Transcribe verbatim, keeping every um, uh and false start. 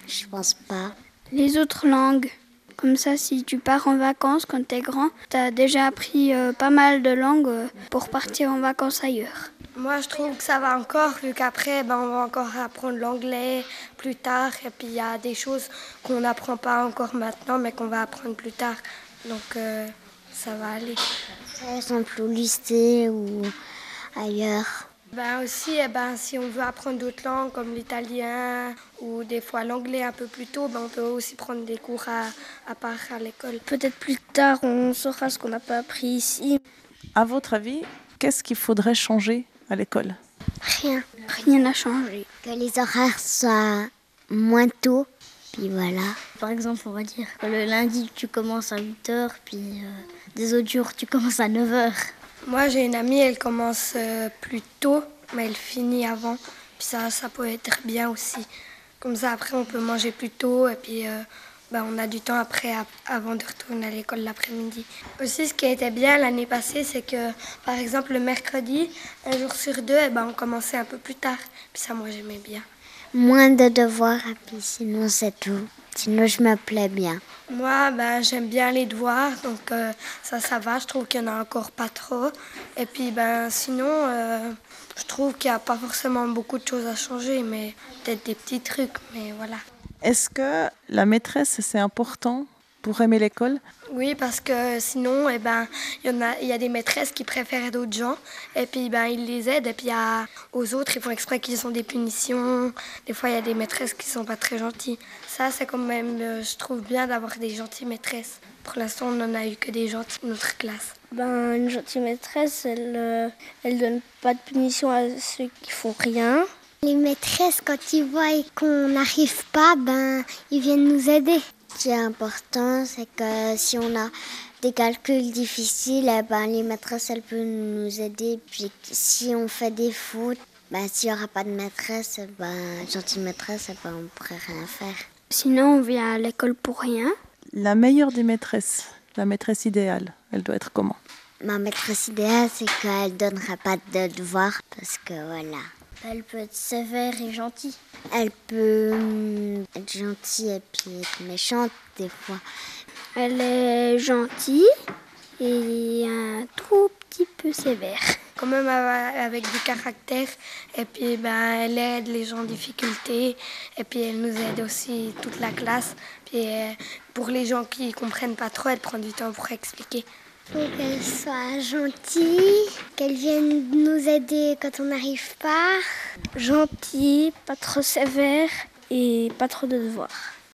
Je pense pas. Les autres langues. Comme ça, si tu pars en vacances quand t'es grand, t'as déjà appris euh, pas mal de langues euh, pour partir en vacances ailleurs. Moi, je trouve que ça va encore, vu qu'après, ben, on va encore apprendre l'anglais plus tard. Et puis, il y a des choses qu'on n'apprend pas encore maintenant, mais qu'on va apprendre plus tard. Donc, euh, ça va aller. Par exemple au lycée ou ailleurs. Ben aussi, eh ben, si on veut apprendre d'autres langues comme l'italien ou des fois l'anglais un peu plus tôt, ben, on peut aussi prendre des cours à, à part à l'école. Peut-être plus tard, on saura ce qu'on n'a pas appris ici. À votre avis, qu'est-ce qu'il faudrait changer à l'école ? Rien. Rien n'a changé. Que les horaires soient moins tôt, puis voilà. Par exemple, on va dire que le lundi, tu commences à huit heures, puis euh, des autres jours, tu commences à neuf heures. Moi, j'ai une amie, elle commence euh, plus tôt, mais elle finit avant. Puis ça, ça peut être bien aussi. Comme ça, après, on peut manger plus tôt et puis euh, ben, on a du temps après, à- avant de retourner à l'école l'après-midi. Aussi, ce qui était bien l'année passée, c'est que, par exemple, le mercredi, un jour sur deux, eh ben, on commençait un peu plus tard. Puis ça, moi, j'aimais bien. Moins de devoirs, et puis sinon c'est tout. Sinon je me plais bien. Moi, ben, j'aime bien les devoirs, donc euh, ça, ça va. Je trouve qu'il n'y en a encore pas trop. Et puis, ben, sinon, euh, je trouve qu'il n'y a pas forcément beaucoup de choses à changer, mais peut-être des petits trucs, mais voilà. Est-ce que la maîtresse, c'est important pour aimer l'école ? Oui, parce que sinon, eh ben, il y en a, il y a des maîtresses qui préfèrent d'autres gens, et puis ben, ils les aident, et puis il y a, aux autres, ils font exprès qu'ils ont des punitions. Des fois, il y a des maîtresses qui sont pas très gentilles. Ça, c'est quand même, euh, je trouve bien d'avoir des gentilles maîtresses. Pour l'instant, on n'en a eu que des gentilles dans notre classe. Ben, une gentille maîtresse, elle euh, elle donne pas de punition à ceux qui font rien. Les maîtresses, quand ils voient qu'on n'arrive pas, ben, ils viennent nous aider. Ce qui est important, c'est que si on a des calculs difficiles, eh ben, les maîtresses, elles peuvent nous aider. Puis si on fait des fautes, ben, s'il n'y aura pas de maîtresse, ben, gentille maîtresse, eh ben, on ne pourrait rien faire. Sinon, on vient à l'école pour rien. La meilleure des maîtresses, la maîtresse idéale, elle doit être comment ? Ma maîtresse idéale, c'est qu'elle ne donnera pas de devoirs parce que voilà. Elle peut être sévère et gentille. Elle peut hum, être gentille et puis être méchante des fois. Elle est gentille et un tout petit peu sévère. Quand même ava- avec du caractère, et puis ben, elle aide les gens en difficulté, et puis elle nous aide aussi toute la classe. Puis euh, pour les gens qui ne comprennent pas trop, elle prend du temps pour expliquer. Il faut qu'elle soit gentille, qu'elle vienne nous aider quand on n'arrive pas. Gentille, pas trop sévère et pas trop de devoirs.